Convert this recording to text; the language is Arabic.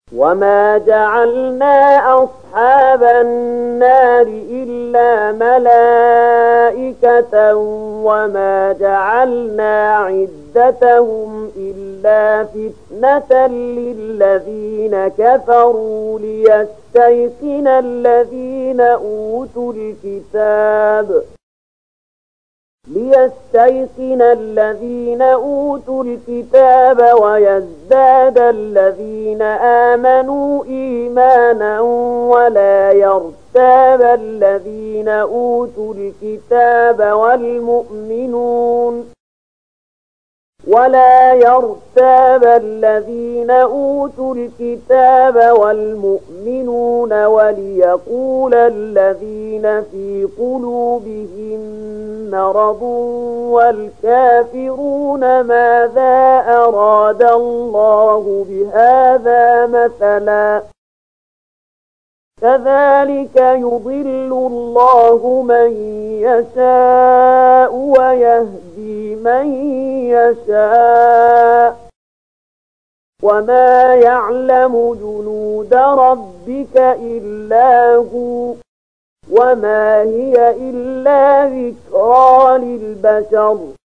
وما جعلنا أصحاب النار إلا ملائكة وما جعلنا عدتهم إلا فتنة للذين كفروا ليستيقن الذين أوتوا الكتاب ويزداد الذين آمنوا إيمانا ولا يرتاب الذين أوتوا الكتاب والمؤمنون وليقول الذين في قلوبهم مرض والكافرون ماذا أراد الله بهذا مثلا كذلك يضل الله من يشاء ويهدي من يشاء وما يعلم جنود ربك إلا هو وما هي إلا ذكرى للبشر